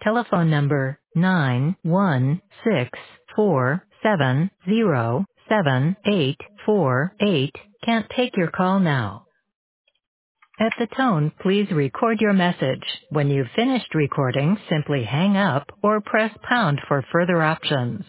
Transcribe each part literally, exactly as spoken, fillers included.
Telephone number nine one six four seven zero seven eight four eight can't take your call now. At the tone, please record your message. When you've finished recording, simply hang up or press pound for further options.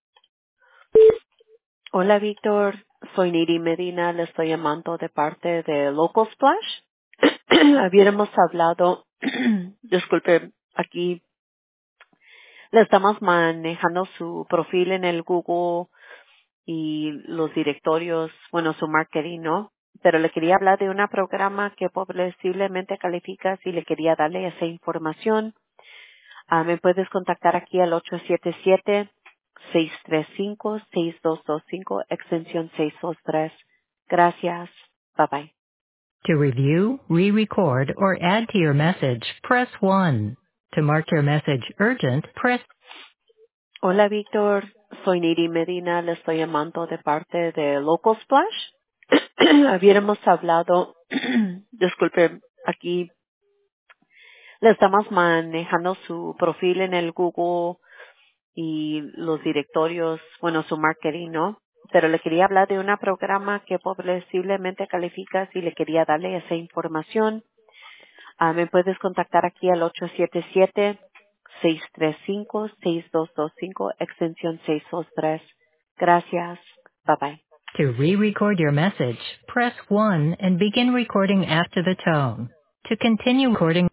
Hola, Víctor. Soy Niri Medina. Le estoy llamando de parte de Local Splash. Habíamos hablado, disculpe, aquí le estamos manejando su perfil en el Google y los directorios, bueno, su marketing, ¿no? Pero le quería hablar de un programa que posiblemente califica si le quería darle esa información. Ah, me puedes contactar aquí al ocho siete siete, seis tres cinco, seis dos dos cinco, extensión seis dos tres. Gracias. Bye bye. To review, re-record, or add to your message, press one. To mark your message urgent, press Hola, Víctor. Soy Niri Medina. Le estoy llamando de parte de Local Splash. Habíamos hablado, disculpe, aquí le estamos manejando su perfil en el Google y los directorios, bueno, su marketing, ¿no? Pero le quería hablar de un programa que posiblemente califica si le quería darle esa información. Ah, me puedes contactar aquí al ocho siete siete, seis tres cinco, seis dos dos cinco, extensión seis dos tres. Gracias. Bye bye. To re-record your message, press one and begin recording after the tone. To continue recording,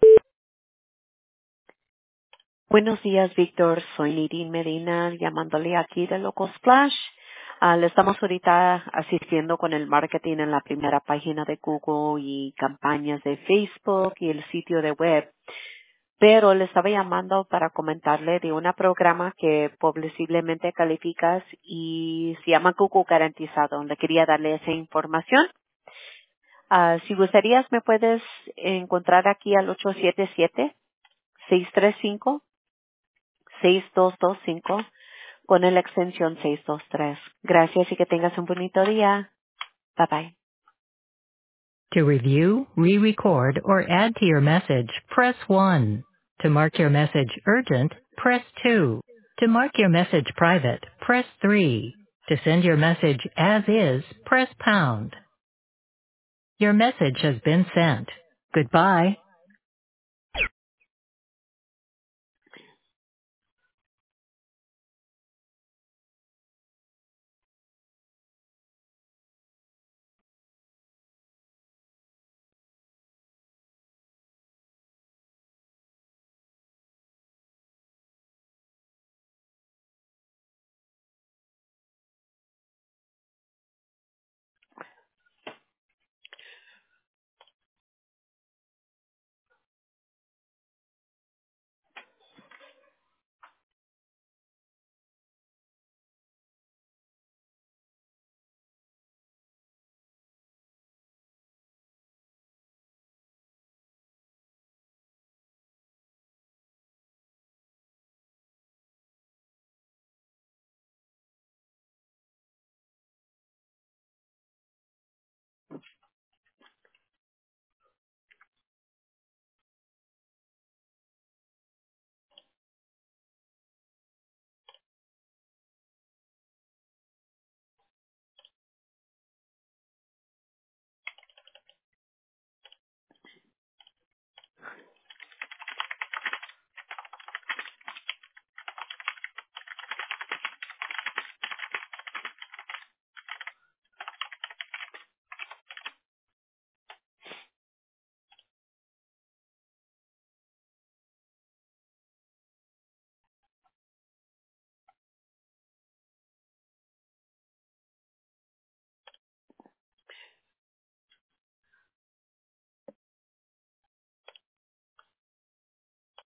Buenos días, Víctor. Soy Nidín Medina, llamándole aquí de Loco Splash. Ah, le estamos ahorita asistiendo con el marketing en la primera página de Google y campañas de Facebook y el sitio de web. Pero le estaba llamando para comentarle de un programa que posiblemente calificas y se llama Google Garantizado. Le quería darle esa información. Ah, si gustarías, me puedes encontrar aquí al ocho siete siete, seis tres cinco, seis dos dos cinco con la extensión seis dos tres. Gracias y que tengas un bonito día. Bye bye. to review, re-record, or add to your message, press one. To mark your message urgent, press two. To mark your message private, press three. To send your message as is, press pound. Your message has been sent. Goodbye.